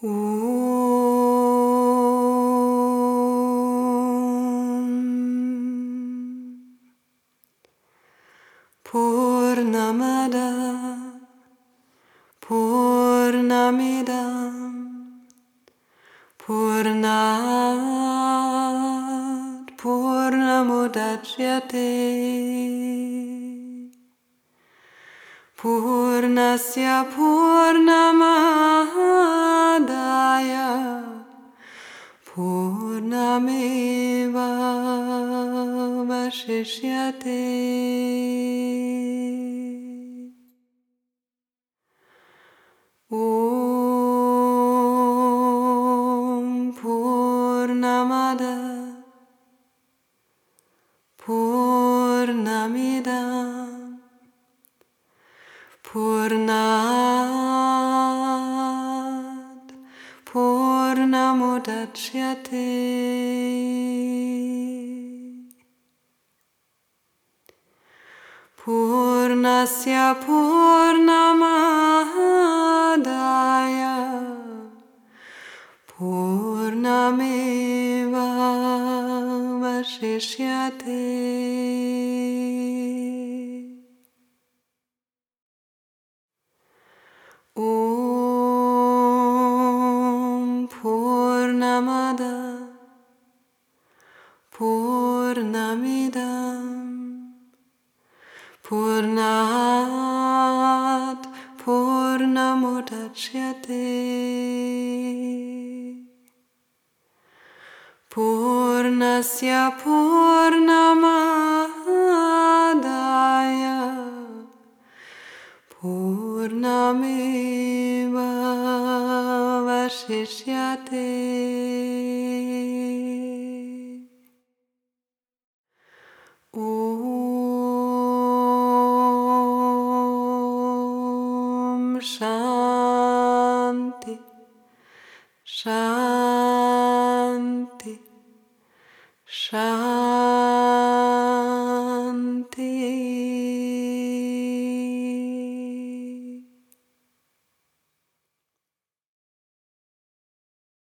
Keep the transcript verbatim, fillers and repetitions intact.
Om Purnamada Purnamidam Purnat Purnamudachyate Purnasya Purnamadaya Purnameva Vashishyate. Om Purnamada Purnamidam Purnat Purnamudachyate Purnasya Purnamadaya Purnameva Vashishyate. Om Purnamada Purnamidam Purnat Purnamudachyate Purnasya Purnamadaya Purnameva Vashishyate. Om Shanti Shanti